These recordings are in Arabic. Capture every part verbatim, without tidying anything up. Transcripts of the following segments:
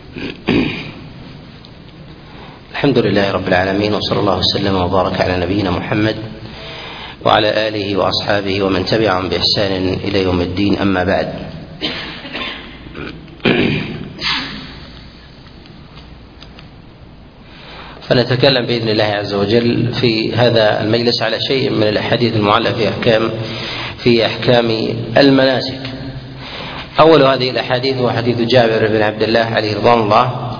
الحمد لله رب العالمين، وصلى الله وسلم وبارك على نبينا محمد وعلى آله وأصحابه ومن تبعهم بإحسان إلى يوم الدين. أما بعد، فنتكلم بإذن الله عز وجل في هذا المجلس على شيء من الأحاديث المعلقة في أحكام في أحكام المناسك. أول هذه الأحاديث هو حديث جابر بن عبد الله عليه رضوان الله،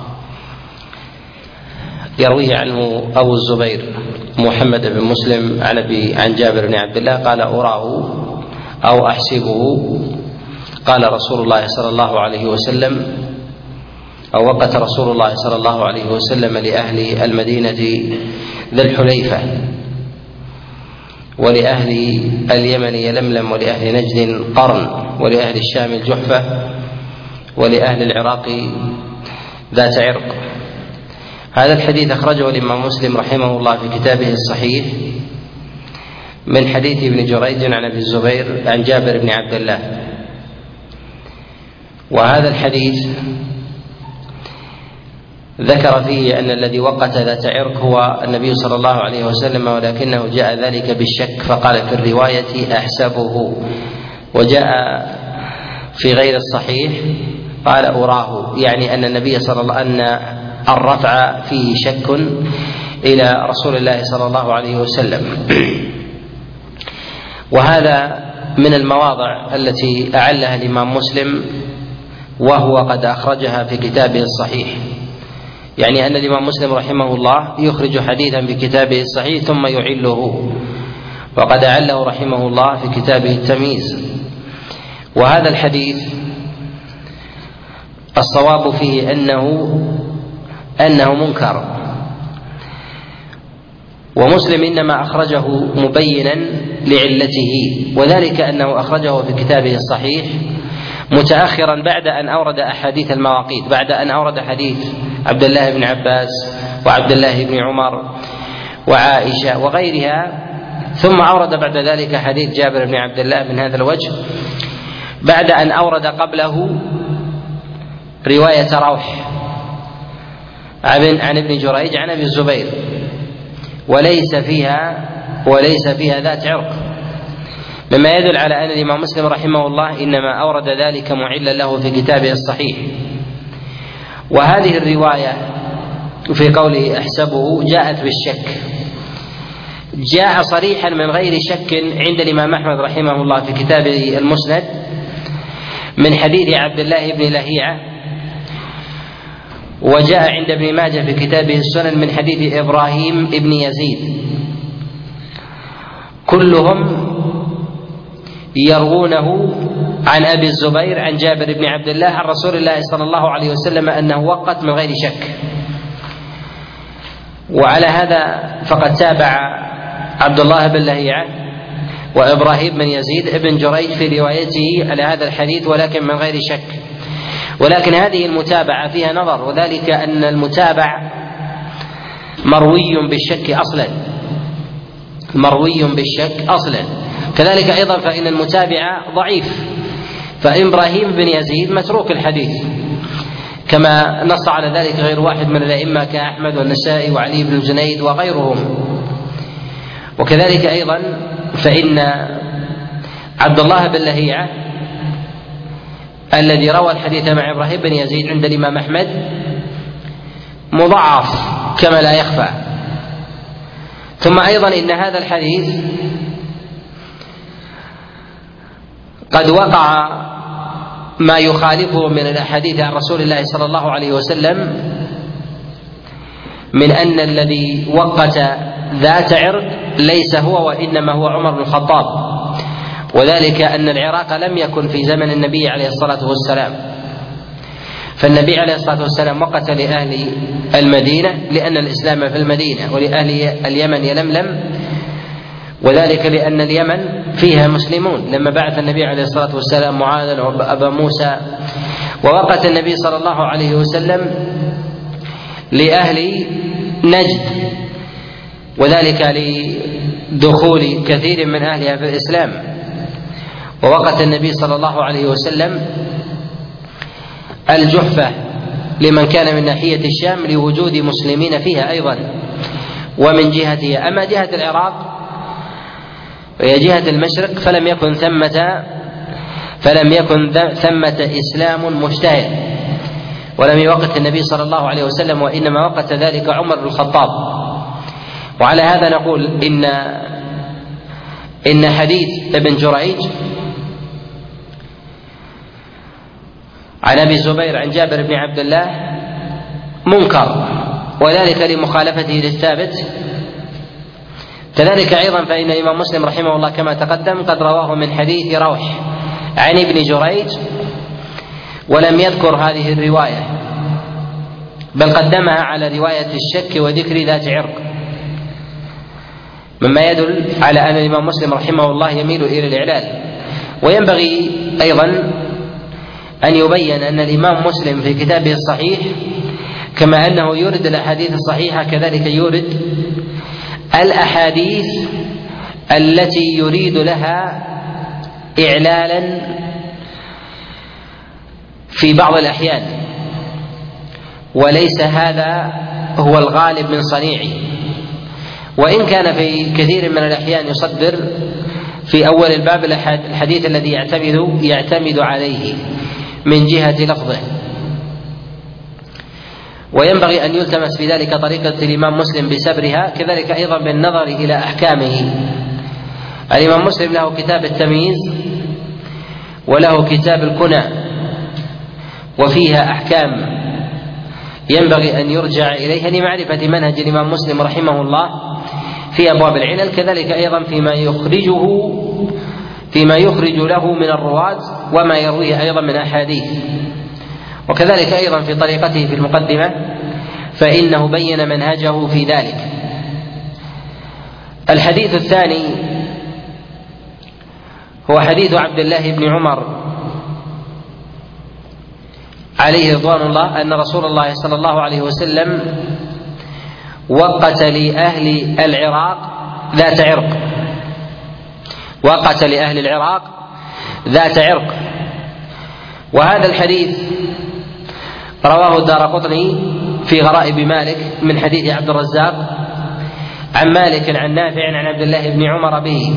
يرويه عنه أبو الزبير محمد بن مسلم عن أبي عن جابر بن عبد الله قال: أراه أو أحسبه قال رسول الله صلى الله عليه وسلم أو وقت رسول الله صلى الله عليه وسلم لأهل المدينة ذي الحليفة، ولأهل اليمن يلملم، ولأهل نجد قرن، ولأهل الشام الجحفة، ولأهل العراق ذات عرق. هذا الحديث أخرجه الإمام مسلم رحمه الله في كتابه الصحيح من حديث ابن جريج عن أبي الزبير عن جابر بن عبد الله. وهذا الحديث ذكر فيه أن الذي وقت ذات عرق هو النبي صلى الله عليه وسلم، ولكنه جاء ذلك بالشك، فقال في الرواية أحسبه، وجاء في غير الصحيح قال أراه، يعني أن النبي صلى الله أن الرفع فيه شك إلى رسول الله صلى الله عليه وسلم. وهذا من المواضع التي أعلها الإمام مسلم وهو قد أخرجها في كتابه الصحيح، يعني أن الإمام مسلم رحمه الله يخرج حديثا في كتابه الصحيح ثم يعله، وقد أعله رحمه الله في كتابه التمييز. وهذا الحديث الصواب فيه أنه أنه منكر، ومسلم إنما أخرجه مبينا لعلته، وذلك أنه أخرجه في كتابه الصحيح متأخرا بعد أن أورد أحاديث المواقيت، بعد أن أورد حديث عبد الله بن عباس وعبد الله بن عمر وعائشة وغيرها، ثم أورد بعد ذلك حديث جابر بن عبد الله من هذا الوجه، بعد أن أورد قبله رواية روح عن ابن جريج عن أبي الزبير، وليس فيها وليس فيها ذات عرق، مما يدل على أن الإمام مسلم رحمه الله إنما أورد ذلك معلا له في كتابه الصحيح. وهذه الرواية في قوله أحسبه جاءت بالشك، جاء صريحا من غير شك عند الإمام أحمد رحمه الله في كتابه المسند من حديث عبد الله بن لهيعة، وجاء عند ابن ماجه في كتابه السنن من حديث إبراهيم بن يزيد، كلهم يروونه عن أبي الزبير عن جابر بن عبد الله عن رسول الله صلى الله عليه وسلم أنه وقت من غير شك. وعلى هذا فقد تابع عبد الله بن لهيعة وإبراهيم بن يزيد ابن جريج في روايته على هذا الحديث، ولكن من غير شك. ولكن هذه المتابعة فيها نظر، وذلك أن المتابع مروي بالشك أصلا، مروي بالشك أصلا. كذلك أيضا فإن المتابع ضعيف، فإبراهيم بن يزيد متروك الحديث، كما نص على ذلك غير واحد من الأئمة كأحمد والنسائي وعلي بن جنيد وغيرهم. وكذلك أيضا فإن عبد الله بن لهيعة الذي روى الحديث مع إبراهيم بن يزيد عند الإمام أحمد مضاعف كما لا يخفى. ثم أيضا إن هذا الحديث قد وقع ما يخالفه من الأحاديث عن رسول الله صلى الله عليه وسلم من أن الذي وقت ذات عرق ليس هو، وإنما هو عمر بن الخطاب، وذلك أن العراق لم يكن في زمن النبي عليه الصلاة والسلام، فالنبي عليه الصلاة والسلام وقت لأهل المدينة لأن الإسلام في المدينة، ولأهل اليمن يلملم، وذلك لأن اليمن فيها مسلمون لما بعث النبي عليه الصلاة والسلام معاذا وأبا موسى. ووقت النبي صلى الله عليه وسلم لأهل نجد، وذلك لدخول كثير من أهلها في الإسلام. ووقت النبي صلى الله عليه وسلم الجحفة لمن كان من ناحية الشام لوجود مسلمين فيها أيضا ومن جهتها. أما جهة العراق وهي جهة المشرق فلم يكن ثمة فلم يكن ثمة إسلام مجتهد ولم يوقت النبي صلى الله عليه وسلم، وإنما وقت ذلك عمر بن الخطاب. وعلى هذا نقول إن إن حديث ابن جريج عن أبي الزبير عن جابر بن عبد الله منكر، وذلك لمخالفته للثابت. كذلك أيضا فإن الإمام مسلم رحمه الله كما تقدم قد رواه من حديث روح عن ابن جريج ولم يذكر هذه الرواية، بل قدمها على رواية الشك وذكر ذات عرق، مما يدل على أن الإمام مسلم رحمه الله يميل إلى الإعلال. وينبغي أيضا أن يبين أن الإمام مسلم في كتابه الصحيح كما أنه يورد الأحاديث الصحيحة كذلك يورد الأحاديث التي يريد لها إعلالا في بعض الأحيان، وليس هذا هو الغالب من صنيعه، وإن كان في كثير من الأحيان يصدر في أول الباب الحديث الذي يعتمد يعتمد عليه من جهة لفظه. وينبغي أن يلتمس في ذلك طريقة الإمام مسلم بسبرها، كذلك أيضا بالنظر إلى أحكامه. الإمام مسلم له كتاب التمييز وله كتاب الكنى، وفيها أحكام ينبغي أن يرجع إليها لمعرفة منهج الإمام مسلم رحمه الله في أبواب العلل، كذلك أيضا فيما يخرجه فيما يخرج له من الرواة وما يرويه أيضا من أحاديث، وكذلك أيضا في طريقته في المقدمة فإنه بين منهجه في ذلك. الحديث الثاني هو حديث عبد الله بن عمر عليه رضوان الله أن رسول الله صلى الله عليه وسلم وقت لأهل العراق ذات عرق وقت لأهل العراق ذات عرق وهذا الحديث رواه الدارقطني في غرائب مالك من حديث عبد الرزاق عن مالك عن نافع عن عبد الله بن عمر به،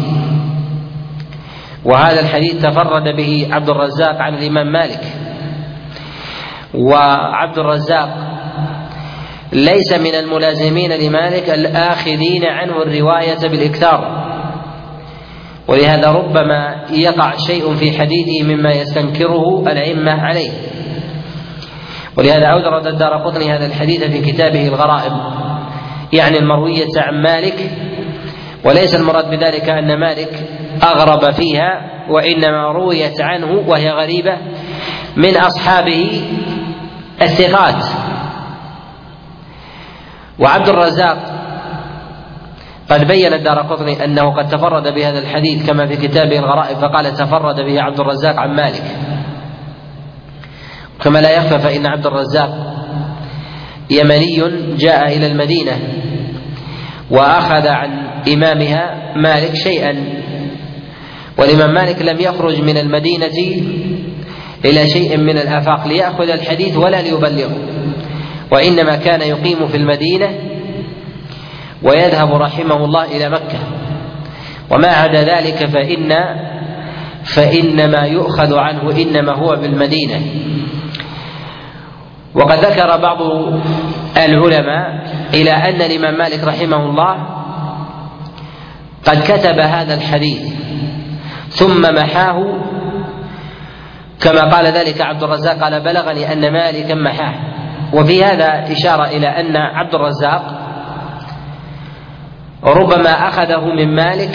وهذا الحديث تفرد به عبد الرزاق عن الإمام مالك، وعبد الرزاق ليس من الملازمين لمالك الآخذين عنه الرواية بالإكثار، ولهذا ربما يقع شيء في حديثه مما يستنكره الأئمة عليه، ولهذا أورد الدارقطني هذا الحديث في كتابه الغرائب يعني المروية عن مالك، وليس المراد بذلك أن مالك أغرب فيها، وإنما رويت عنه وهي غريبة من أصحابه الثقات. وعبد الرزاق قد بين الدارقطني أنه قد تفرد بهذا الحديث كما في كتابه الغرائب، فقال تفرد به عبد الرزاق عن مالك، كما لا يخفى فإن عبد الرزاق يمني جاء إلى المدينة وأخذ عن إمامها مالك شيئا، والإمام مالك لم يخرج من المدينة إلى شيء من الآفاق ليأخذ الحديث ولا ليبلغه، وإنما كان يقيم في المدينة ويذهب رحمه الله إلى مكة، وما عدا ذلك فإن فإنما يؤخذ عنه إنما هو بالمدينة. وقد ذكر بعض العلماء إلى أن الإمام مالك رحمه الله قد كتب هذا الحديث ثم محاه، كما قال ذلك عبد الرزاق قال بلغني أن مالكا محاه. وفي هذا إشارة إلى أن عبد الرزاق ربما أخذه من مالك،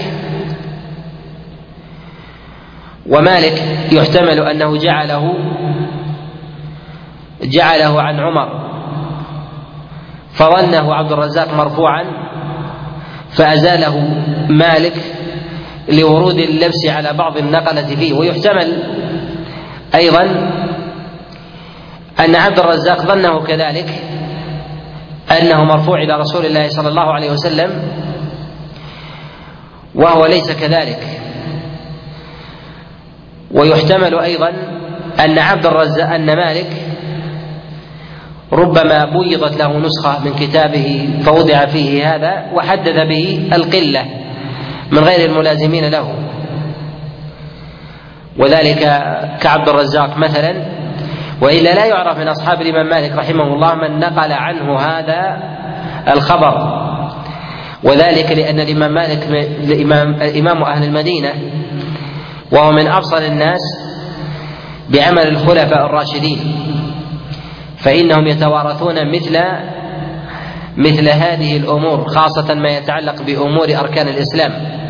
ومالك يحتمل أنه جعله جعله عن عمر فظنه عبد الرزاق مرفوعا فأزاله مالك لورود اللبس على بعض النقلة فيه. ويحتمل أيضا أن عبد الرزاق ظنه كذلك أنه مرفوع إلى رسول الله صلى الله عليه وسلم وهو ليس كذلك. ويحتمل أيضا أن عبد الرزاق أن مالك ربما بيضت له نسخة من كتابه فوضع فيه هذا وحدث به القلة من غير الملازمين له، وذلك كعبد الرزاق مثلا، وإلا لا يعرف من أصحاب الإمام مالك رحمه الله من نقل عنه هذا الخبر، وذلك لأن الإمام مالك الإمام, الإمام أهل المدينة، وهو من أبصر الناس بعمل الخلفاء الراشدين، فإنهم يتوارثون مثل مثل هذه الأمور، خاصة ما يتعلق بأمور أركان الإسلام.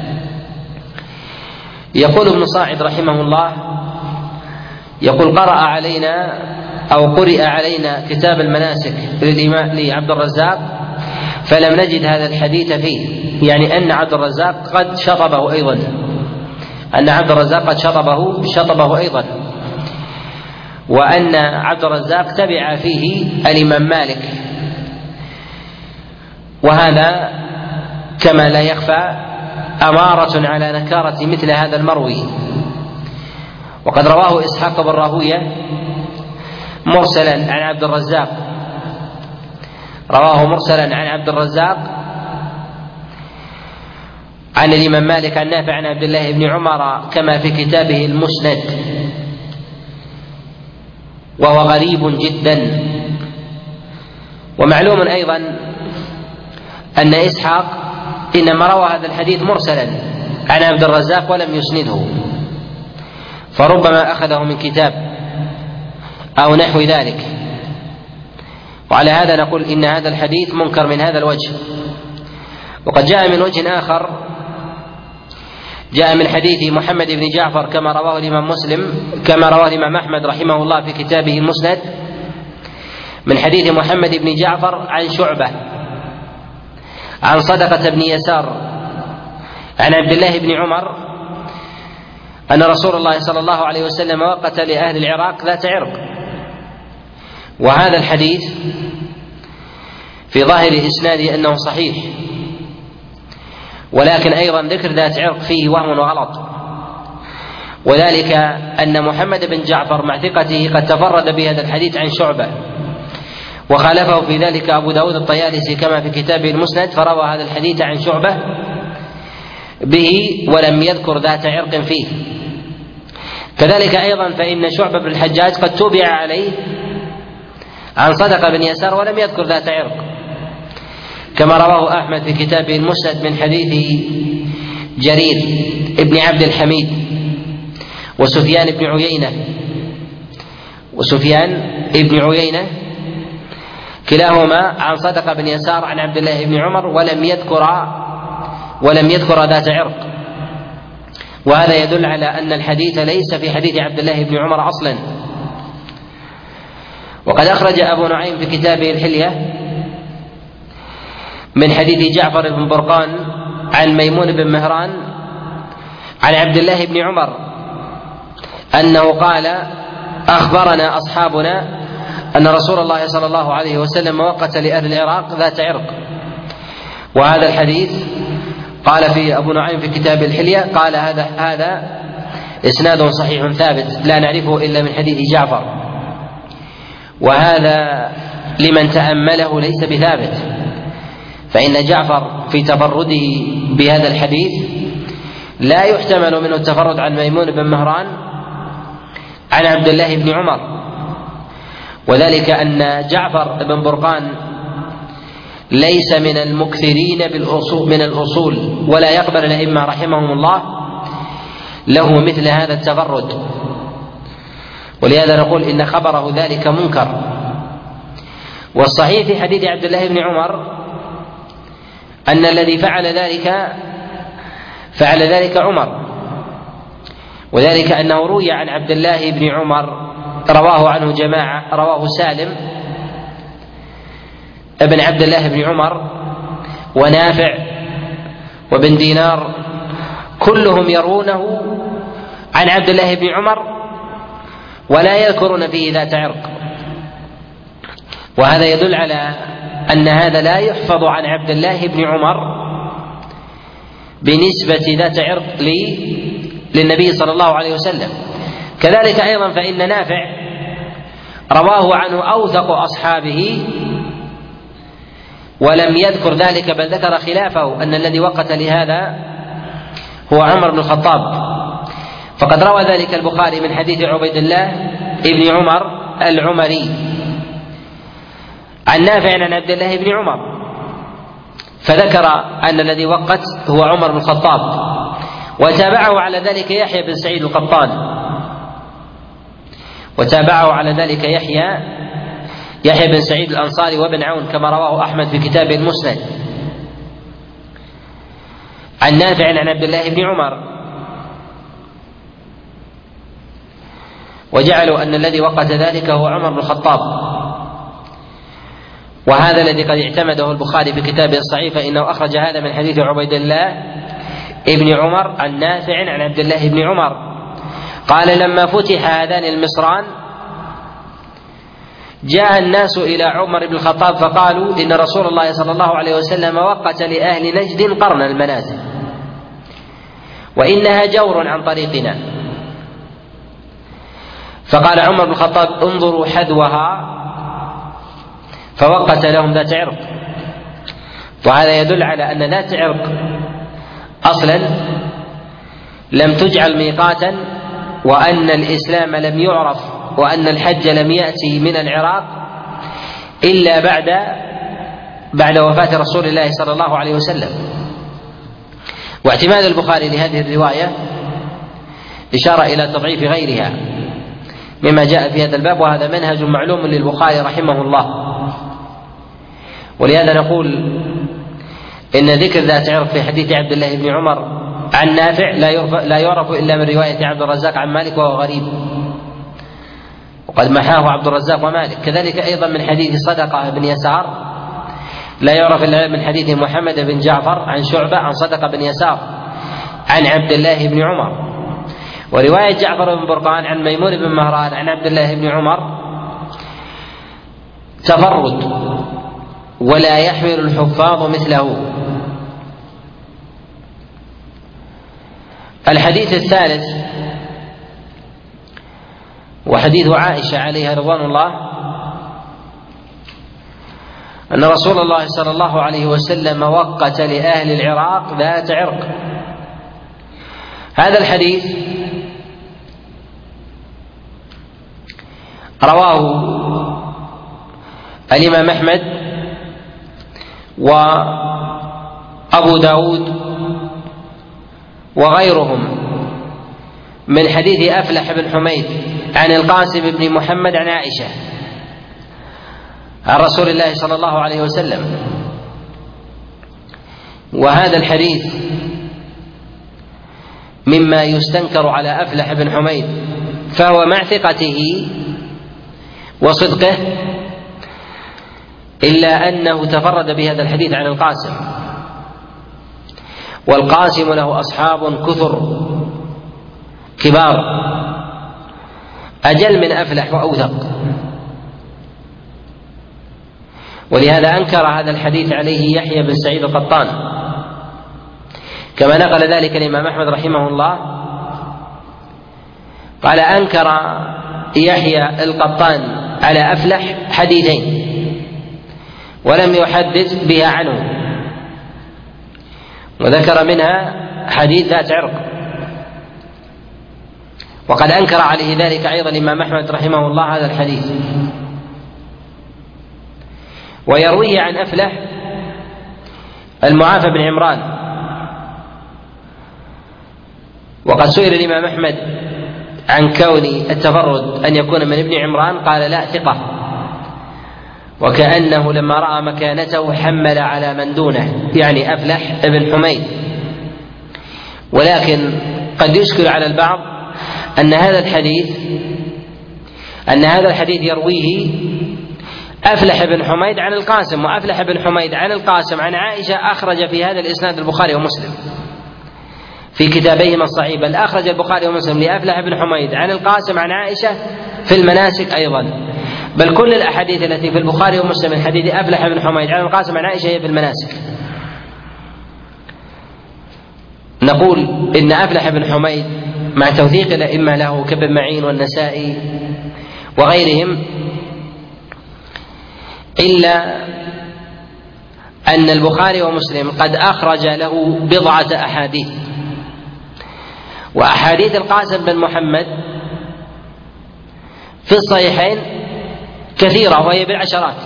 يقول ابن صاعد رحمه الله، يقول قرأ علينا أو قرئ علينا كتاب المناسك للإمام لعبد الرزاق فلم نجد هذا الحديث فيه، يعني أن عبد الرزاق قد شطبه أيضا، أن عبد الرزاق قد شطبه شطبه أيضا، وأن عبد الرزاق تبع فيه الإمام مالك، وهذا كما لا يخفى أمارة على نكارة مثل هذا المروي. وقد رواه إسحاق بن راهوية مرسلا عن عبد الرزاق، رواه مرسلا عن عبد الرزاق عن الإمام مالك عن نافع عن عبد الله بن عمر كما في كتابه المسند، وهو غريب جدا. ومعلوم أيضا أن إسحاق إنما روى هذا الحديث مرسلا عن عبد الرزاق ولم يسنده، فربما أخذه من كتاب أو نحو ذلك، وعلى هذا نقول إن هذا الحديث منكر من هذا الوجه. وقد جاء من وجه آخر، جاء من حديث محمد بن جعفر كما رواه الإمام مسلم كما رواه الإمام أحمد رحمه الله في كتابه المسند، من حديث محمد بن جعفر عن شعبة عن صدقة بن يسار عن عبد الله بن عمر أن رسول الله صلى الله عليه وسلم وقت لأهل العراق ذات عرق. وهذا الحديث في ظاهر إسناده أنه صحيح، ولكن أيضا ذكر ذات عرق فيه وهم وغلط، وذلك أن محمد بن جعفر مع ثقته قد تفرد بهذا الحديث عن شعبة، وخالفه في ذلك أبو داود الطيالسي كما في كتابه المسند، فروى هذا الحديث عن شعبة به ولم يذكر ذات عرق فيه. كذلك أيضا فإن شعبة بن الحجاج قد تبع عليه عن صدقة بن يسار ولم يذكر ذات عرق، كما رواه أحمد في كتابه المسند من حديث جرير ابن عبد الحميد وسفيان بن عيينة وسفيان ابن عيينة كلاهما عن صدقة بن يسار عن عبد الله بن عمر ولم يذكر ولم يذكر ذات عرق، وهذا يدل على أن الحديث ليس في حديث عبد الله بن عمر أصلا. وقد أخرج أبو نعيم في كتابه الحلية من حديث جعفر بن برقان عن ميمون بن مهران عن عبد الله بن عمر أنه قال أخبرنا أصحابنا أن رسول الله صلى الله عليه وسلم وقت لأهل العراق ذات عرق. وهذا الحديث قال في أبو نعيم في كتاب الحلية قال هذا هذا إسناد صحيح ثابت لا نعرفه إلا من حديث جعفر، وهذا لمن تأمله ليس بثابت، فإن جعفر في تفرده بهذا الحديث لا يحتمل منه التفرد عن ميمون بن مهران عن عبد الله بن عمر، وذلك أن جعفر بن برقان ليس من المكثرين بالأصول من الأصول، ولا يقبل الأئمة رحمهم الله له مثل هذا التفرد، ولهذا نقول إن خبره ذلك منكر. والصحيح في حديث عبد الله بن عمر أن الذي فعل ذلك فعل ذلك عمر، وذلك أنه روي عن عبد الله بن عمر رواه عنه جماعة، رواه سالم ابن عبد الله بن عمر ونافع وابن دينار، كلهم يرونه عن عبد الله بن عمر ولا يذكرون فيه ذات عرق، وهذا يدل على أن هذا لا يحفظ عن عبد الله بن عمر بنسبة ذات عرق للنبي صلى الله عليه وسلم. كذلك أيضا فإن نافع رواه عنه أوثق أصحابه ولم يذكر ذلك بل ذكر خلافه أن الذي وقت لهذا هو عمر بن الخطاب، فقد روى ذلك البخاري من حديث عبيد الله ابن عمر العمري عن نافع عن عبد الله بن عمر، فذكر أن الذي وقت هو عمر بن الخطاب، وتابعه على ذلك يحيى بن سعيد القطان وتابعه على ذلك يحيى يحيى بن سعيد الأنصاري وابن عون كما رواه أحمد في كتابه المسند عن نافع عن عبد الله بن عمر، وجعلوا أن الذي وقت ذلك هو عمر بن الخطاب، وهذا الذي قد اعتمده البخاري في كتابه الصحيح، فإنه أخرج هذا من حديث عبيد الله ابن عمر عن نافع عن عبد الله بن عمر قال: لما فتح هذان المصران جاء الناس إلى عمر بن الخطاب فقالوا: إن رسول الله صلى الله عليه وسلم وقت لأهل نجد قرن المنازل وإنها جور عن طريقنا. فقال عمر بن الخطاب: انظروا حذوها، فوقت لهم ذات عرق. وهذا يدل على أن ذات عرق أصلا لم تجعل ميقاتا، وأن الإسلام لم يعرف، وأن الحج لم يأتي من العراق إلا بعد بعد وفاة رسول الله صلى الله عليه وسلم. واعتماد البخاري لهذه الرواية إشارة إلى تضعيف غيرها مما جاء في هذا الباب، وهذا منهج معلوم للبخاري رحمه الله. ولهذا نقول إن ذكر ذات عرق في حديث عبد الله بن عمر عن نافع لا يعرف إلا من رواية عبد الرزاق عن مالك وهو غريب، وقد محاه عبد الرزاق ومالك. كذلك أيضا من حديث صدقة بن يسار لا يعرف إلا من حديث محمد بن جعفر عن شعبة عن صدقة بن يسار عن عبد الله بن عمر. ورواية جعفر بن برقان عن ميمون بن مهران عن عبد الله بن عمر تفرد ولا يحمل الحفاظ مثله. الحديث الثالث وحديث عائشة عليها رضوان الله أن رسول الله صلى الله عليه وسلم وقت لأهل العراق ذات عرق. هذا الحديث رواه الإمام أحمد وأبو داود وغيرهم من حديث أفلح بن حميد عن القاسم بن محمد عن عائشة عن رسول الله صلى الله عليه وسلم. وهذا الحديث مما يستنكر على أفلح بن حميد، فهو مع ثقته وصدقه إلا أنه تفرد بهذا الحديث عن القاسم، والقاسم له أصحاب كثر كبار أجل من أفلح وأوثق، ولهذا أنكر هذا الحديث عليه يحيى بن سعيد القطان، كما نقل ذلك الإمام أحمد رحمه الله قال: أنكر يحيى القطان على أفلح حديثين ولم يحدث بها عنه، وذكر منها حديث ذات عرق. وقد أنكر عليه ذلك أيضا الإمام أحمد رحمه الله هذا الحديث. ويرويه عن أفلح المعافى بن عمران، وقد سئل الإمام أحمد عن كون التفرد أن يكون من ابن عمران قال: لا، ثقة، وكأنه لما رأى مكانته حمل على من دونه، يعني أفلح ابن حميد. ولكن قد يشكل على البعض أن هذا الحديث أن هذا الحديث يرويه أفلح بن حميد عن القاسم، وأفلح بن حميد عن القاسم عن عائشة أخرج في هذا الإسناد البخاري ومسلم في كتابيهما الصحيح، بل أخرج البخاري ومسلم لأفلح بن حميد عن القاسم عن عائشة في المناسك أيضا، بل كل الأحاديث التي في البخاري ومسلم من حديث أفلح بن حميد عن القاسم عن عائشة هي في المناسك. نقول إن أفلح بن حميد مع توثيق الأئمة له كابن معين والنسائي وغيرهم إلا أن البخاري ومسلم قد أخرج له بضعة أحاديث، وأحاديث القاسم بن محمد في الصحيحين كثيرة وهي بالعشرات،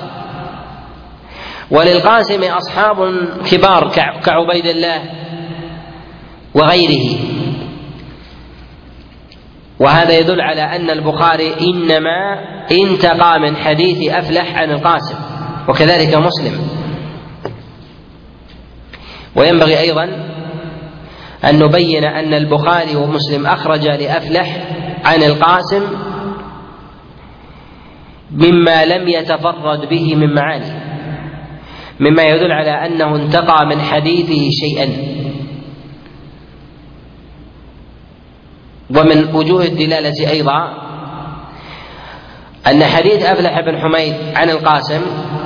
وللقاسم أصحاب كبار كعبيد الله وغيره، وهذا يدل على أن البخاري إنما انتقى من حديث أفلح عن القاسم، وكذلك مسلم. وينبغي أيضا أن نبين أن البخاري ومسلم أخرج لأفلح عن القاسم مما لم يتفرد به من معاني، مما يدل على أنه انتقى من حديثه شيئا. ومن وجوه الدلالة أيضا أن حديث أفلح بن حميد عن القاسم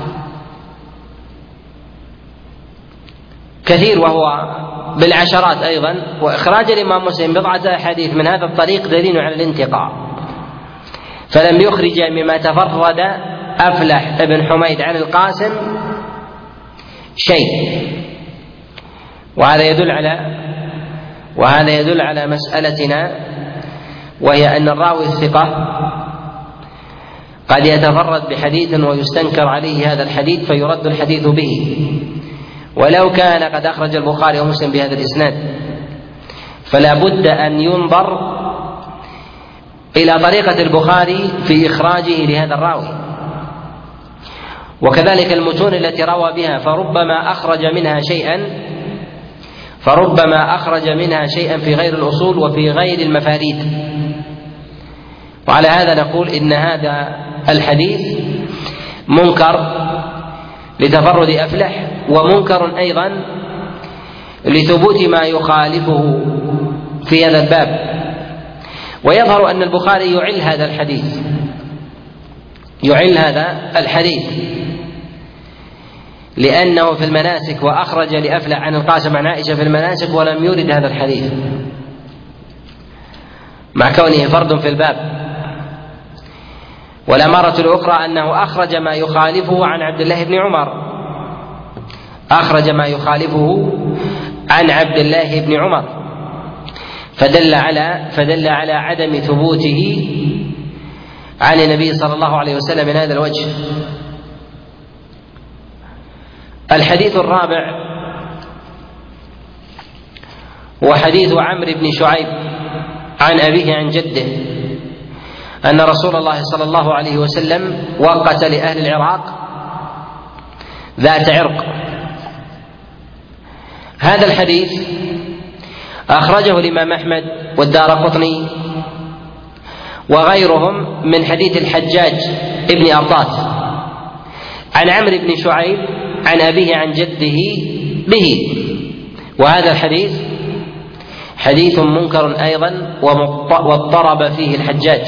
كثير وهو بالعشرات أيضا، وإخراج الإمام مسلم بضعة أحاديث من هذا الطريق دليل على الانتقاء، فلم يخرج مما تفرد أفلح بن حميد عن القاسم شيء. وهذا يدل على وهذا يدل على مسألتنا، وهي أن الراوي الثقة قد يتفرد بحديث ويستنكر عليه هذا الحديث فيرد الحديث به، ولو كان قد أخرج البخاري ومسلم بهذا الإسناد، فلا بد أن ينظر إلى طريقة البخاري في إخراجه لهذا الراوي، وكذلك المتون التي روى بها، فربما أخرج منها شيئا فربما أخرج منها شيئا في غير الأصول وفي غير المفاريد. وعلى هذا نقول إن هذا الحديث منكر لتفرد أفلح، ومنكر أيضا لثبوت ما يخالفه في هذا الباب. ويظهر أن البخاري يعل هذا الحديث يعل هذا الحديث لأنه في المناسك، وأخرج لأفلح عن القاسم عن عائشة في المناسك ولم يرد هذا الحديث، مع كونه فرد في الباب. والأمارة الأخرى أنه أخرج ما يخالفه عن عبد الله بن عمر أخرج ما يخالفه عن عبد الله بن عمر فدل على فدل على عدم ثبوته عن النبي صلى الله عليه وسلم من هذا الوجه. الحديث الرابع هو حديث عمرو بن شعيب عن أبيه عن جده أن رسول الله صلى الله عليه وسلم وقت لأهل العراق ذات عرق. هذا الحديث أخرجه الإمام أحمد والدارقطني وغيرهم من حديث الحجاج ابن أرطاة عن عمرو بن شعيب عن أبيه عن جده به. وهذا الحديث حديث منكر أيضا واضطرب فيه الحجاج،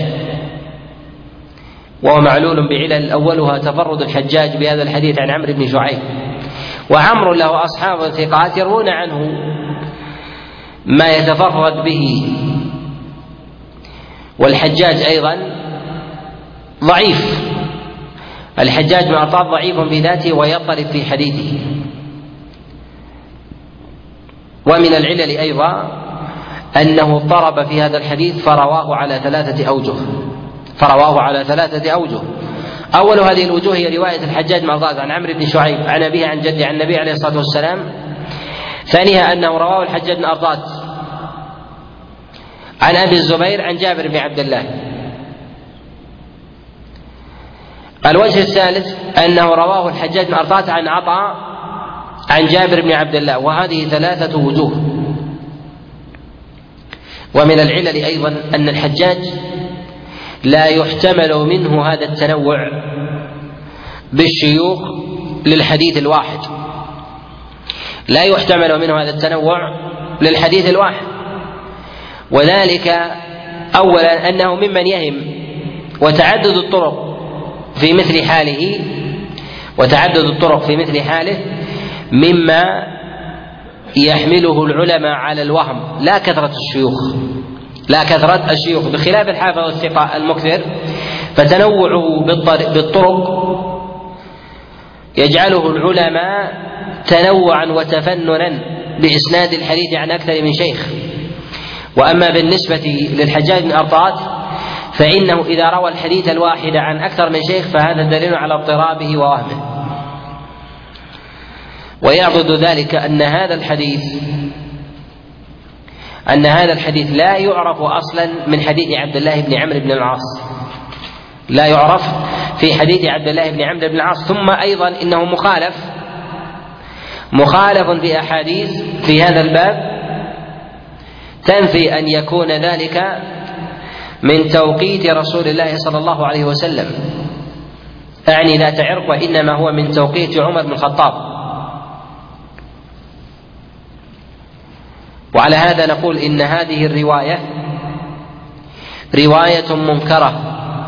وهو معلول بعلل أولها تفرد الحجاج بهذا الحديث عن عمرو بن شعيب. وعمرو له أصحاب ثقات يروون عنه ما يتفرد به، والحجاج أيضا ضعيف. الحجاج مع طاب ضعيف في ذاته ويضطرب في حديثه. ومن العلل أيضا أنه اضطرب في هذا الحديث فرواه على ثلاثة أوجه فرواه على ثلاثة أوجه أول هذه الوجوه هي رواية الحجاج مع ضعف عن عمرو بن شعيب عن أبيه عن جده عن النبي عليه الصلاة والسلام. ثانيها أنه رواه الحجاج بن أرطاة عن أبي الزبير عن جابر بن عبد الله. الوجه الثالث أنه رواه الحجاج بن أرطاة عن عطاء عن جابر بن عبد الله، وهذه ثلاثة وجوه. ومن العلل أيضا أن الحجاج لا يحتمل منه هذا التنوع بالشيوخ للحديث الواحد لا يحتمل منه هذا التنوع للحديث الواحد وذلك أولا أنه ممن يهم، وتعدد الطرق في مثل حاله وتعدد الطرق في مثل حاله مما يحمله العلماء على الوهم لا كثرة الشيوخ لا كثرة الشيوخ بخلاف الحافظ الثقة المكثر، فتنوعه بالطرق يجعله العلماء تنوعا وتفننا بإسناد الحديث عن أكثر من شيخ. وأما بالنسبة للحجاج بن أرطاط فإنه إذا روى الحديث الواحد عن أكثر من شيخ فهذا دليل على اضطرابه ووهمه. ويعضد ذلك أن هذا الحديث أن هذا الحديث لا يعرف أصلا من حديث عبد الله بن عمرو بن العاص، لا يعرف في حديث عبد الله بن عمرو بن العاص. ثم أيضا إنه مخالف مخالف في أحاديث في هذا الباب تنفي أن يكون ذلك من توقيت رسول الله صلى الله عليه وسلم، أعني ذات عرق، وإنما هو من توقيت عمر بن الخطاب. وعلى هذا نقول إن هذه الرواية رواية منكرة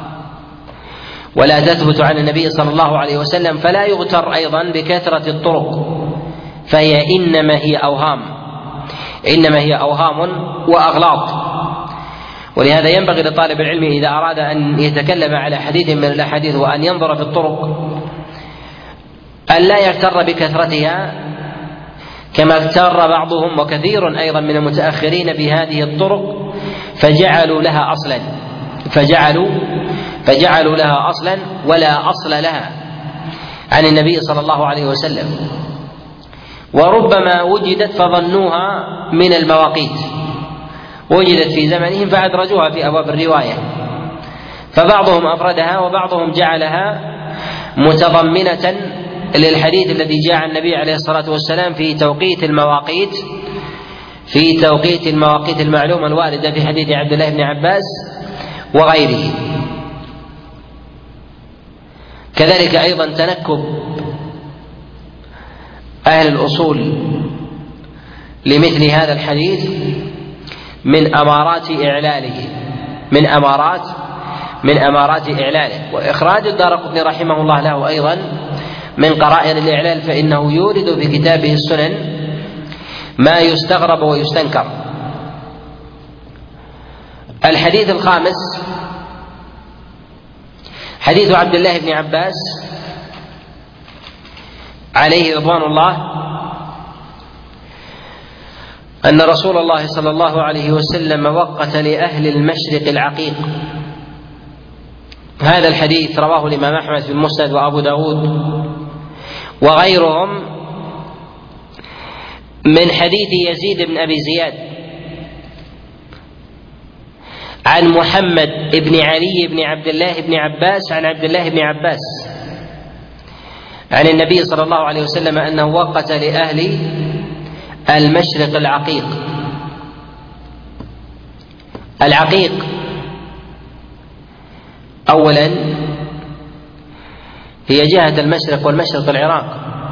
ولا تثبت عن النبي صلى الله عليه وسلم، فلا يغتر أيضا بكثرة الطرق، فهي إنما هي أوهام إنما هي أوهام وأغلاط. ولهذا ينبغي لطالب العلم إذا أراد أن يتكلم على حديث من الأحاديث وأن ينظر في الطرق أن لا يغتر بكثرتها كما اغتر بعضهم وكثير أيضا من المتأخرين بهذه الطرق فجعلوا لها أصلا فجعلوا فجعلوا لها أصلا ولا أصل لها عن النبي صلى الله عليه وسلم، وربما وجدت فظنوها من المواقيت، وجدت في زمنهم فأدرجوها في أبواب الرواية، فبعضهم أفردها وبعضهم جعلها متضمنة للحديث الذي جاء عن النبي عليه الصلاة والسلام في توقيت المواقيت في توقيت المواقيت المعلومة الواردة في حديث عبد الله بن عباس وغيره. كذلك أيضا تنكب أهل الأصول لمثل هذا الحديث من أمارات إعلاله من أمارات من أمارات إعلاله وإخراج الدارقطني رحمه الله له أيضا من قرائن الإعلال، فإنه يورد في كتابه السنن ما يستغرب ويستنكر. الحديث الخامس حديث عبد الله بن عباس عليه رضوان الله أن رسول الله صلى الله عليه وسلم وقت لأهل المشرق العقيق. هذا الحديث رواه الإمام أحمد في المسند وأبو داود وغيرهم من حديث يزيد بن أبي زياد عن محمد بن علي بن عبد الله بن عباس عن عبد الله بن عباس عن النبي صلى الله عليه وسلم أنه وقت لأهل المشرق العقيق. العقيق أولا هي جهة المشرق والمشرق العراق،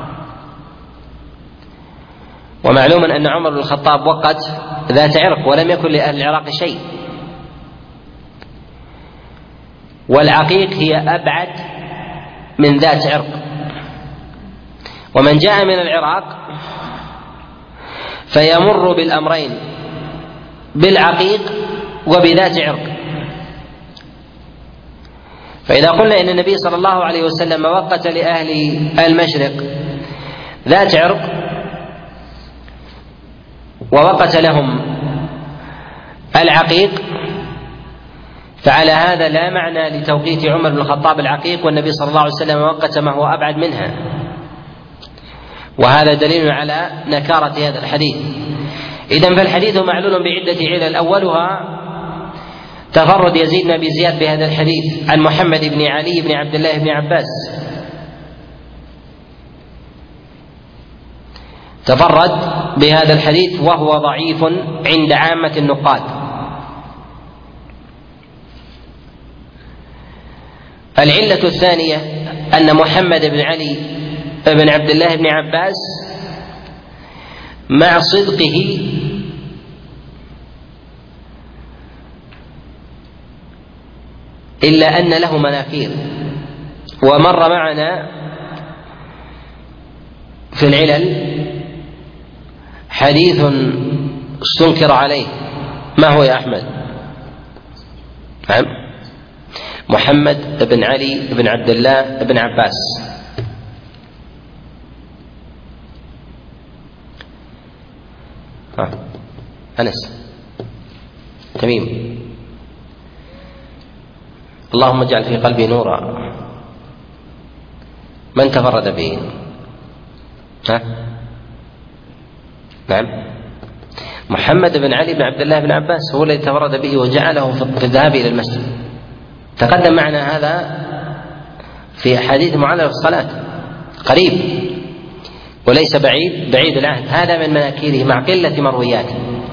ومعلوم أن عمر بن الخطاب وقت ذات عرق ولم يكن لأهل العراق شيء، والعقيق هي أبعد من ذات عرق. ومن جاء من العراق فيمر بالأمرين بالعقيق وبذات عرق. فإذا قلنا إن النبي صلى الله عليه وسلم وقت لأهل المشرق ذات عرق ووقت لهم العقيق، فعلى هذا لا معنى لتوقيت عمر بن الخطاب العقيق والنبي صلى الله عليه وسلم وقت ما هو أبعد منها، وهذا دليل على نكارة هذا الحديث. إذن فالحديث معلول بعدة علل، أولها تفرد يزيد بن أبي زياد بهذا الحديث عن محمد بن علي بن عبد الله بن عباس، تفرد بهذا الحديث وهو ضعيف عند عامة النقاد. العلة الثانية أن محمد بن علي بن عبد الله بن عباس مع صدقه إلا أن له مناكير، ومر معنا في العلل حديث استنكر عليه. ما هو يا أحمد؟ نعم، محمد بن علي بن عبد الله بن عباس. ها. أنس تميم. اللهم اجعل في قلبي نورا، من تفرد به؟ ها؟ نعم، محمد بن علي بن عبد الله بن عباس هو الذي تفرد به وجعله في الذهاب إلى المسجد. تقدم معنا هذا في أحاديث معلقة في الصلاة، قريب وليس بعيد بعيد العهد. هذا من مناكيره مع قلة مروياته.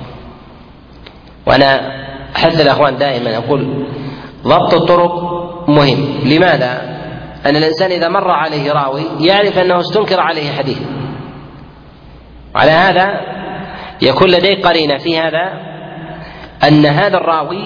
وأنا أحث الأخوان دائما أقول ضبط الطرق مهم. لماذا؟ أن الإنسان إذا مر عليه راوي يعرف أنه استنكر عليه حديث، على هذا يكون لديه قرينة في هذا أن هذا الراوي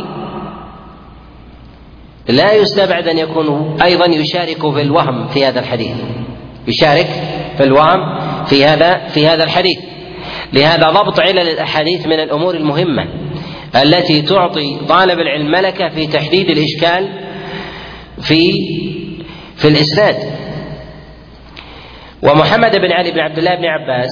لا يستبعد أن يكون أيضا يشارك في الوهم في هذا الحديث، يشارك في الوهم في هذا في هذا الحديث. لهذا ضبط علل الأحاديث من الأمور المهمة التي تعطي طالب العلم ملكة في تحديد الإشكال في في الإسناد. ومحمد بن علي بن عبد الله بن عباس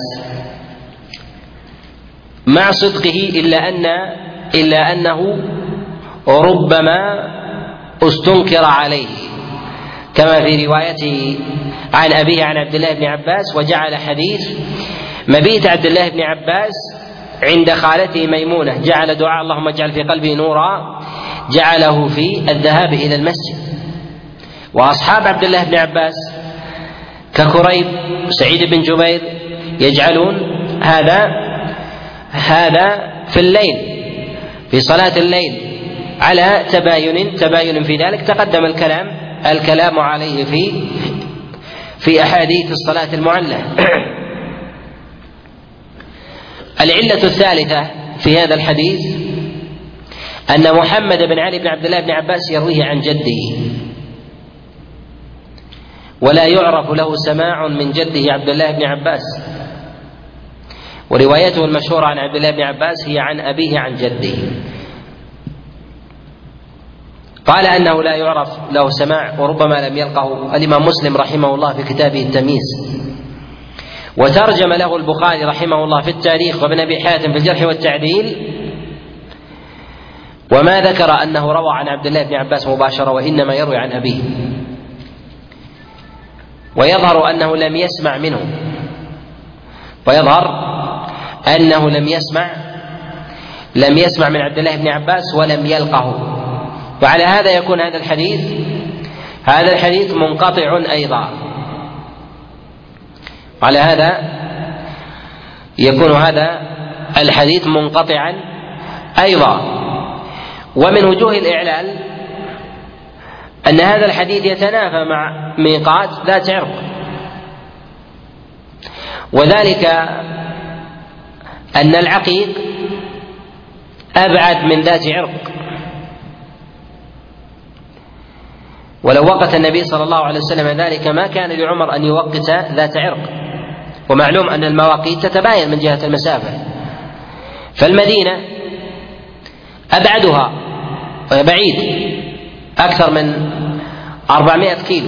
مع صدقه إلا أن إلا أنه ربما استنكر عليه، كما في روايته عن أبيه عن عبد الله بن عباس، وجعل حديث مبيت عبد الله بن عباس عند خالته ميمونة، جعل دعاء اللهم اجعل في قلبي نورا، جعله في الذهاب إلى المسجد. وأصحاب عبد الله بن عباس ككريب سعيد بن جبير يجعلون هذا هذا في الليل، في صلاة الليل، على تباين تباين في ذلك. تقدم الكلام الكلام عليه في في أحاديث الصلاة المعلة. العلة الثالثة في هذا الحديث أن محمد بن علي بن عبد الله بن عباس يرويه عن جده، ولا يعرف له سماع من جده عبد الله بن عباس، وروايته المشهورة عن عبد الله بن عباس هي عن أبيه عن جده. قال أنه لا يعرف له سماع، وربما لم يلقه الإمام مسلم رحمه الله في كتابه التمييز، وترجم له البخاري رحمه الله في التاريخ، وابن أبي حاتم في الجرح والتعديل، وما ذكر أنه روى عن عبد الله بن عباس مباشرة، وإنما يروي عن أبيه. ويظهر أنه لم يسمع منه، ويظهر أنه لم يسمع لم يسمع من عبد الله بن عباس ولم يلقه. وعلى هذا يكون هذا الحديث هذا الحديث منقطع أيضا. على هذا يكون هذا الحديث منقطعا أيضا. ومن وجوه الإعلال أن هذا الحديث يتنافى مع ميقات ذات عرق، وذلك أن العقيق أبعد من ذات عرق. ولو وقت النبي صلى الله عليه وسلم ذلك ما كان لعمر أن يوقت ذات عرق، ومعلوم أن المواقيت تتباين من جهة المسافة، فالمدينة أبعدها وهي بعيد أكثر من أربعمائة كيلو،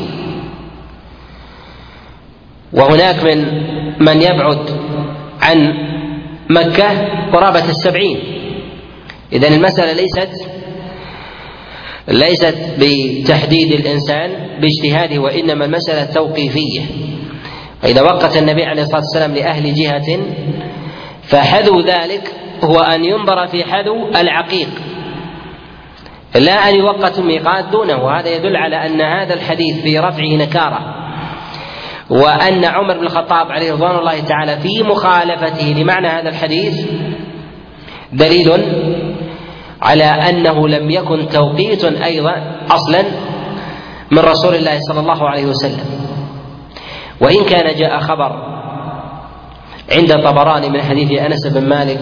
وهناك من من يبعد عن مكة قرابة السبعين. إذن المسألة ليست ليست بتحديد الإنسان باجتهاده، وإنما المسألة توقيفية. فإذا وقت النبي عليه الصلاة والسلام لأهل جهة فحذو ذلك هو أن ينظر في حذو العقيق، لا أن يوقت الميقات دونه. وهذا يدل على أن هذا الحديث في رفعه نكارة، وأن عمر بن الخطاب عليه رضوان الله تعالى في مخالفته لمعنى هذا الحديث دليل على أنه لم يكن توقيت أيضا أصلا من رسول الله صلى الله عليه وسلم. وإن كان جاء خبر عند الطبراني من حديث أنس بن مالك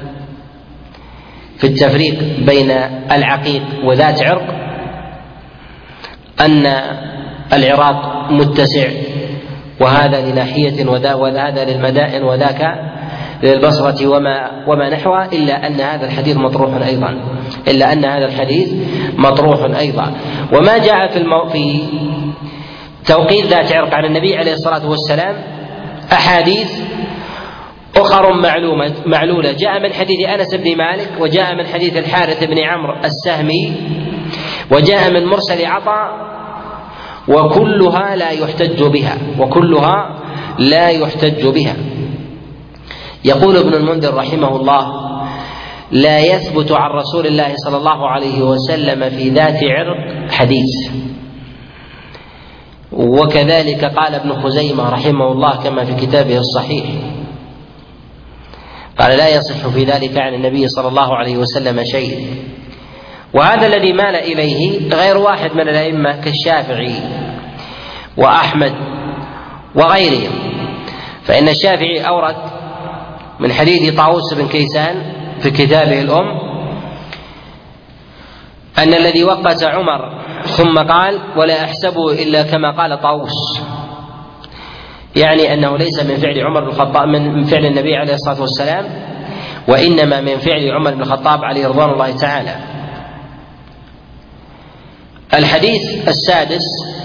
في التفريق بين العقيق وذات عرق أن العراق متسع، وهذا لناحية وهذا للمدائن وذاك للبصرة وما وما نحوها، إلا أن هذا الحديث مطروح أيضا إلا أن هذا الحديث مطروح أيضا. وما جاء في المو... في توقيت ذات عرق عن النبي عليه الصلاة والسلام أحاديث أخر معلومة معلولة جاء من حديث أنس بن مالك، وجاء من حديث الحارث بن عمرو السهمي، وجاء من مرسل عطاء، وكلها لا يحتج بها وكلها لا يحتج بها. يقول ابن المنذر رحمه الله: لا يثبت عن رسول الله صلى الله عليه وسلم في ذات عرق حديث. وكذلك قال ابن خزيمة رحمه الله كما في كتابه الصحيح، قال: لا يصح في ذلك عن النبي صلى الله عليه وسلم شيء. وهذا الذي مال إليه غير واحد من الأئمة كالشافعي وأحمد وغيرهم، فإن الشافعي أورد من حديث طاووس بن كيسان في كتابه الأم أن الذي وقت عمر ثم قال: ولا أحسبه إلا كما قال طاووس، يعني أنه ليس من فعل عمر بن الخطاب من فعل النبي عليه الصلاة والسلام، وإنما من فعل عمر بن الخطاب عليه رضوان الله تعالى. الحديث السادس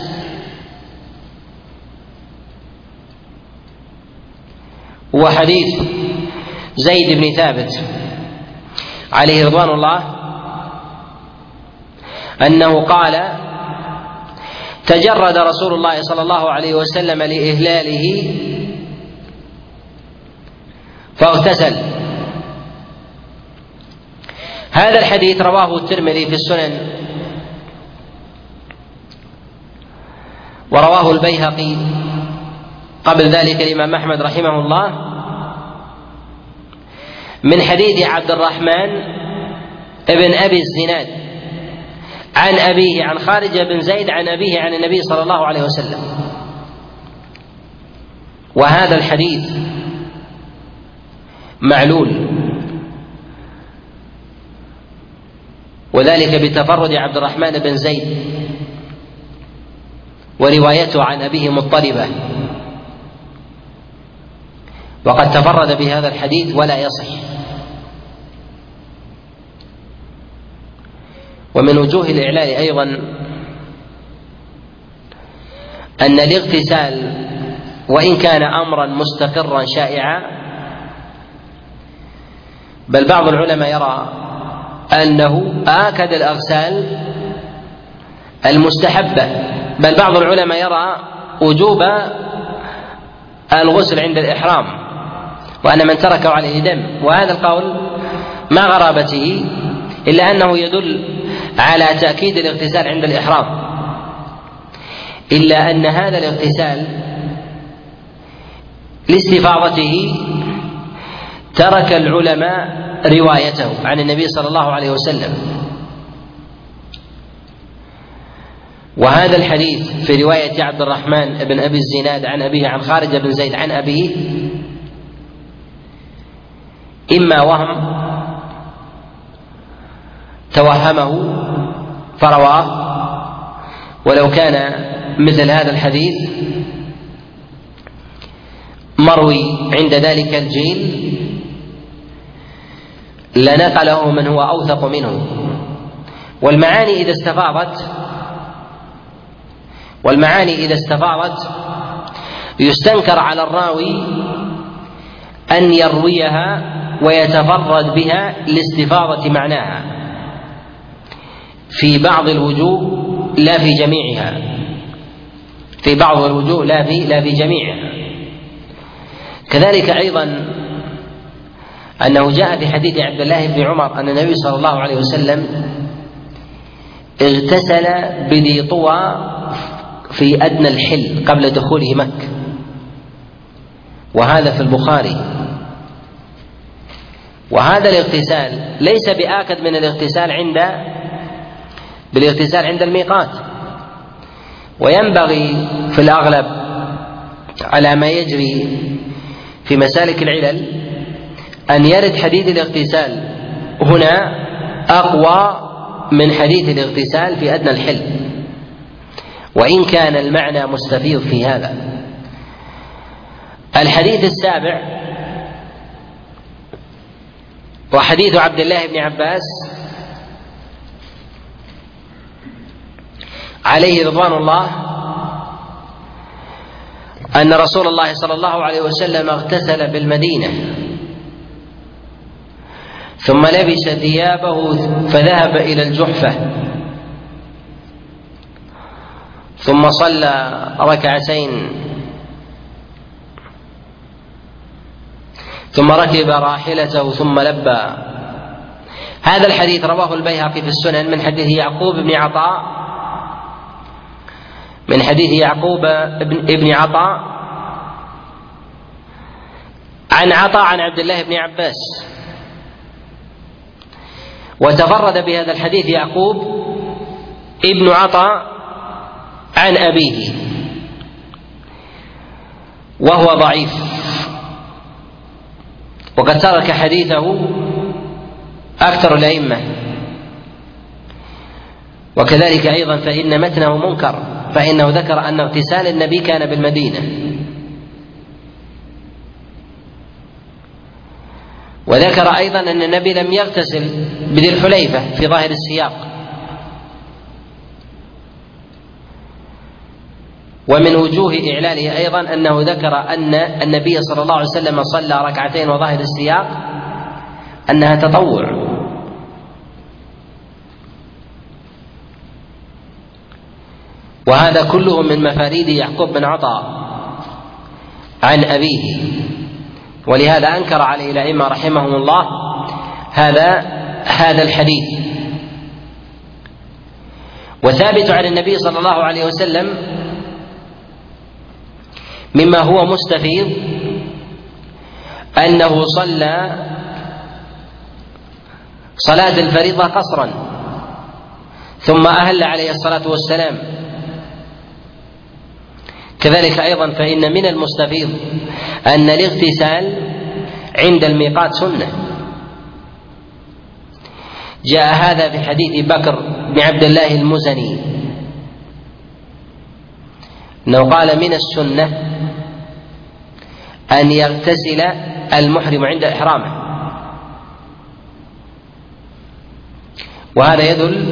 هو حديث زيد بن ثابت عليه رضوان الله أنه قال: تجرد رسول الله صلى الله عليه وسلم لإهلاله فاغتسل. هذا الحديث رواه الترمذي في السنن، ورواه البيهقي قبل ذلك الإمام أحمد رحمه الله من حديث عبد الرحمن ابن أبي الزناد عن أبيه عن خارجة بن زيد عن أبيه عن النبي صلى الله عليه وسلم. وهذا الحديث معلول، وذلك بتفرد عبد الرحمن بن زيد، وروايته عن أبيه مضطربة، وقد تفرد بهذا الحديث ولا يصح. ومن وجوه الإعلال أيضا أن الاغتسال وإن كان أمرا مستقرا شائعا، بل بعض العلماء يرى أنه آكد الأغسال المستحبة، بل بعض العلماء يرى وجوب الغسل عند الإحرام، وأن من تركه عليه دم. وهذا القول مع غرابته إلا أنه يدل على تأكيد الاغتسال عند الإحرام، إلا أن هذا الاغتسال لاستفاضته ترك العلماء روايته عن النبي صلى الله عليه وسلم. وهذا الحديث في رواية عبد الرحمن بن أبي الزناد عن أبيه عن خارجة بن زيد عن أبيه إما وهم توهمه فرواه، ولو كان مثل هذا الحديث مروي عند ذلك الجيل لنقله من هو أوثق منه. والمعاني إذا استفاضت والمعاني إذا استفاضت يستنكر على الراوي أن يرويها ويتفرد بها لاستفاضة معناها في بعض الوجوه لا في جميعها، في بعض الوجوه لا في لا في جميعها. كذلك أيضا أنه جاء في حديث عبد الله بن عمر أن النبي صلى الله عليه وسلم اغتسل بذي طوى في أدنى الحل قبل دخوله مكة، وهذا في البخاري. وهذا الاغتسال ليس بآكد من الاغتسال عند بالاغتسال عند الميقات. وينبغي في الأغلب على ما يجري في مسالك العلل أن يرد حديث الاغتسال هنا أقوى من حديث الاغتسال في أدنى الحل، وإن كان المعنى مستفيض في هذا. الحديث السابع وحديث عبد الله بن عباس عليه رضوان الله أن رسول الله صلى الله عليه وسلم اغتسل بالمدينة ثم لبس ثيابه فذهب إلى الجحفة ثم صلى ركعتين ثم ركب راحلته ثم لبى. هذا الحديث رواه البيهقي في السنن من حديث يعقوب بن عطاء من حديث يعقوب بن عطاء عن عطاء عن عبد الله بن عباس. وتفرد بهذا الحديث يعقوب ابن عطاء عن أبيه وهو ضعيف، وقد ترك حديثه أكثر الأئمة، وكذلك أيضا فإن متنه منكر، فإنه ذكر أن اغتسال النبي كان بالمدينة، وذكر أيضا أن النبي لم يغتسل بذي الحليفة في ظاهر السياق. ومن وجوه إعلاله أيضا أنه ذكر أن النبي صلى الله عليه وسلم صلى ركعتين وظاهر السياق أنها تطوع. وهذا كله من مفاريد يعقوب بن عطاء عن أبيه، ولهذا أنكر عليه الأئمة رحمهم الله هذا هذا الحديث. وثابت عن النبي صلى الله عليه وسلم مما هو مستفيض أنه صلى صلاة الفريضة قصرا ثم أهل عليه الصلاة والسلام. كذلك أيضا فإن من المستفيض أن الاغتسال عند الميقات سنة. جاء هذا في حديث بكر بن عبد الله المزني أنه قال من السنة أن يغتسل المحرم عند إحرامه. وهذا يدل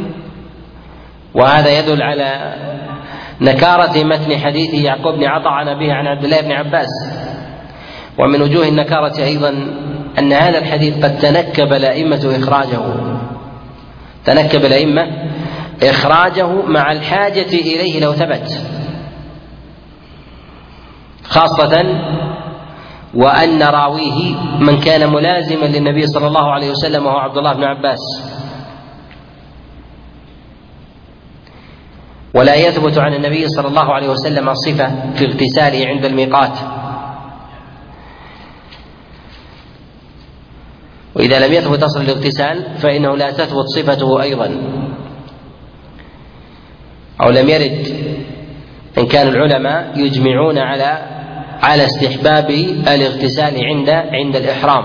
وهذا يدل على نكارة متن حديث يعقوب بن عطاء عن أبيه عن عبد الله بن عباس. ومن وجوه النكارة أيضا أن هذا الحديث قد تنكب الأئمة إخراجه تنكب الأئمة إخراجه مع الحاجة إليه لو ثبت، خاصة وأن راويه من كان ملازما للنبي صلى الله عليه وسلم وهو عبد الله بن عباس. ولا يثبت عن النبي صلى الله عليه وسلم صفة في اغتساله عند الميقات، وإذا لم يثبت أصل الاغتسال فإنه لا تثبت صفته أيضا، أو لم يرد. إن كان العلماء يجمعون على على استحباب الاغتسال عند عند الإحرام.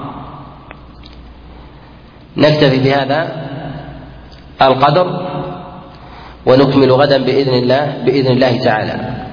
نكتفي بهذا القدر ونكمل غدا بإذن الله بإذن الله تعالى.